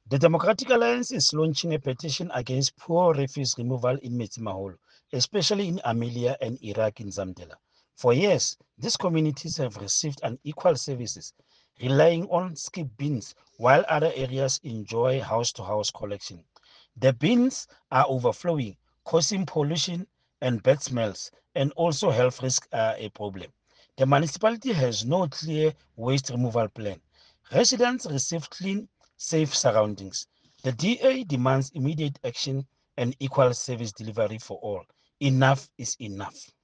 The Democratic Alliance is launching a petition against poor refuse removal in Metsimaholo, especially in Amelia and Iraq in Zamdela. For years, these communities have received unequal services, relying on skip bins while other areas enjoy house-to-house collection. The bins are overflowing, causing pollution and bad smells, and also health risk are a problem. The municipality has no clear waste removal plan. Residents receive clean, safe surroundings. The DA demands immediate action and equal service delivery for all. Enough is enough.